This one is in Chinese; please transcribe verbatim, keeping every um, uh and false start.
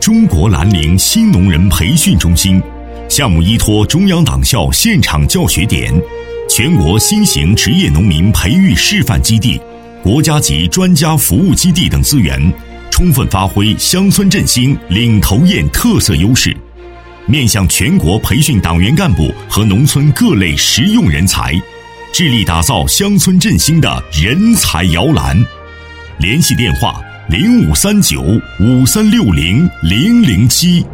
中国兰陵新农人培训中心，项目依托中央党校现场教学点、全国新型职业农民培育示范基地、国家级专家服务基地等资源，充分发挥乡村振兴领头雁特色优势，面向全国培训党员干部和农村各类实用人才，致力打造乡村振兴的人才摇篮。联系电话：零五三九五三六零零零七。